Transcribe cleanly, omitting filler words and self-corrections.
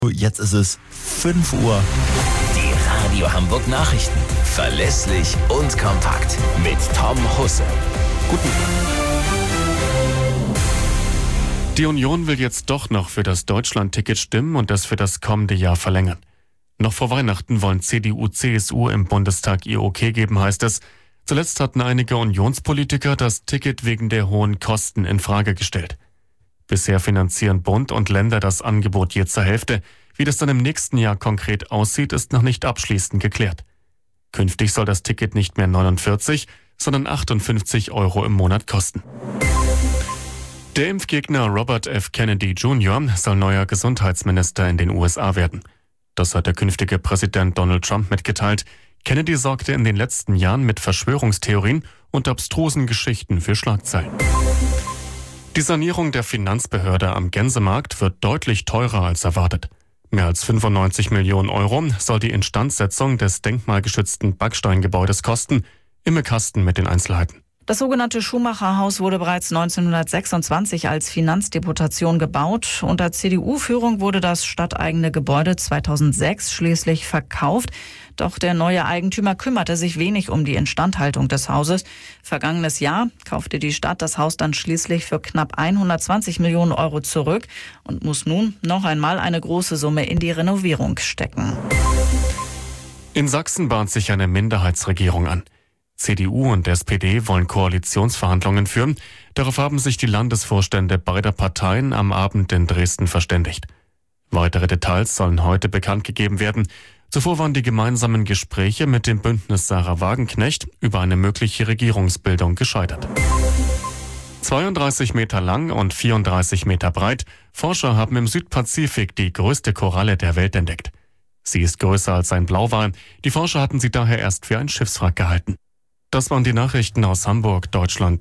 Jetzt ist es 5 Uhr. Die Radio Hamburg Nachrichten. Verlässlich und kompakt. Mit Tom Husse. Guten Die Union will jetzt doch noch für das Deutschland-Ticket stimmen und das für das kommende Jahr verlängern. Noch vor Weihnachten wollen CDU, CSU im Bundestag ihr Okay geben, heißt es. Zuletzt hatten einige Unionspolitiker das Ticket wegen der hohen Kosten in Frage gestellt. Bisher finanzieren Bund und Länder das Angebot je zur Hälfte. Wie das dann im nächsten Jahr konkret aussieht, ist noch nicht abschließend geklärt. Künftig soll das Ticket nicht mehr 49, sondern 58 € im Monat kosten. Der Impfgegner Robert F. Kennedy Jr. soll neuer Gesundheitsminister in den USA werden. Das hat der künftige Präsident Donald Trump mitgeteilt. Kennedy sorgte in den letzten Jahren mit Verschwörungstheorien und abstrusen Geschichten für Schlagzeilen. Die Sanierung der Finanzbehörde am Gänsemarkt wird deutlich teurer als erwartet. Mehr als 95 Millionen € soll die Instandsetzung des denkmalgeschützten Backsteingebäudes kosten. Imme Kasten mit den Einzelheiten. Das sogenannte Schumacher-Haus wurde bereits 1926 als Finanzdeputation gebaut. Unter CDU-Führung wurde das stadteigene Gebäude 2006 schließlich verkauft. Doch der neue Eigentümer kümmerte sich wenig um die Instandhaltung des Hauses. Vergangenes Jahr kaufte die Stadt das Haus dann schließlich für knapp 120 Millionen € zurück und muss nun noch einmal eine große Summe in die Renovierung stecken. In Sachsen bahnt sich eine Minderheitsregierung an. CDU und SPD wollen Koalitionsverhandlungen führen. Darauf haben sich die Landesvorstände beider Parteien am Abend in Dresden verständigt. Weitere Details sollen heute bekannt gegeben werden. Zuvor waren die gemeinsamen Gespräche mit dem Bündnis Sarah Wagenknecht über eine mögliche Regierungsbildung gescheitert. 32 Meter lang und 34 Meter breit. Forscher haben im Südpazifik die größte Koralle der Welt entdeckt. Sie ist größer als ein Blauwal. Die Forscher hatten sie daher erst für ein Schiffswrack gehalten. Das waren die Nachrichten aus Hamburg, Deutschland.